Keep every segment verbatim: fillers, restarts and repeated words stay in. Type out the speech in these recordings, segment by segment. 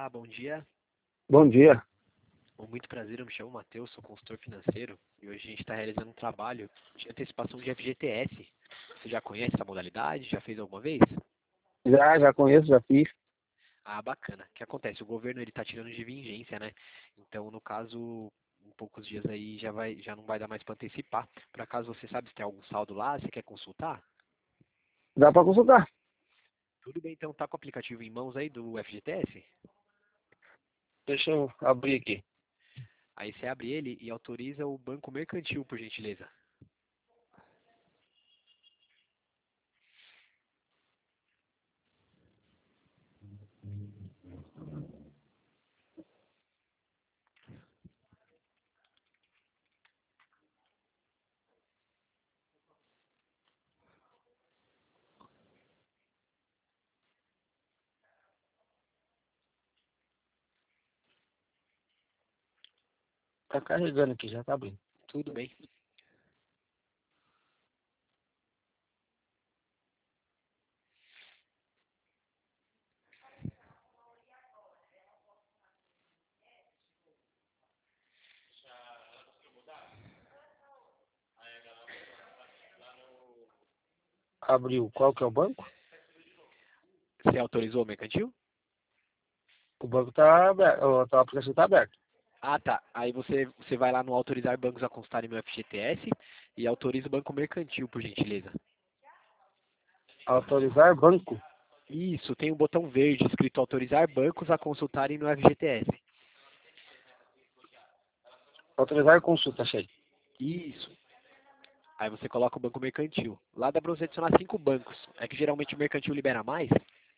Olá, bom dia. Bom dia. Com muito prazer, eu me chamo Matheus, sou consultor financeiro e hoje a gente está realizando um trabalho de antecipação de F G T S. Você já conhece essa modalidade? Já fez alguma vez? Já, já conheço, já fiz. Ah, bacana. O que acontece? O governo ele está tirando de vigência, né? Então, no caso, em poucos dias aí já, vai, já não vai dar mais para antecipar. Por acaso você sabe se tem algum saldo lá? Você quer consultar? Dá para consultar. Tudo bem, então tá com o aplicativo em mãos aí do F G T S? Deixa eu abrir aqui. Aí você abre ele e autoriza o banco mercantil, por gentileza. Tá carregando aqui, já tá abrindo. Tudo bem. Abriu. Qual que é o banco? Você autorizou o mercantil? O banco tá aberto. O o aplicativo tá aberto. Ah, tá. Aí você, você vai lá no autorizar bancos a constarem no F G T S e autoriza o banco mercantil, por gentileza. Autorizar banco. Isso, tem um botão verde escrito autorizar bancos a consultarem no F G T S. Autorizar consulta, achei. Isso. Aí você coloca o banco mercantil. Lá dá pra você adicionar cinco bancos. É que geralmente o mercantil libera mais.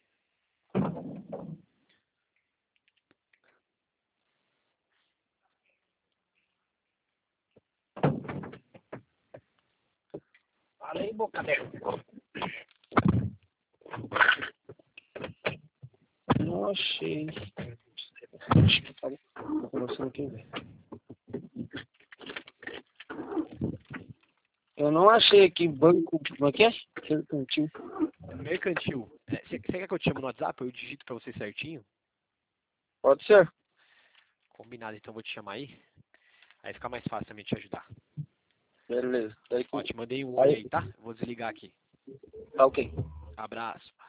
Fala aí, boca aberta. Não achei. Acho que tá começando aqui, velho. Eu não achei aqui banco. Como é que é? Mercantil. Mercantil. É, Você quer que eu te chame no WhatsApp? Eu digito pra você certinho? Pode ser. Combinado, então vou te chamar aí. Aí fica mais fácil também te ajudar. Beleza. Daí Ó, que... te mandei um oi Aí, aí, tá? Vou desligar aqui. tá ok. Abraço.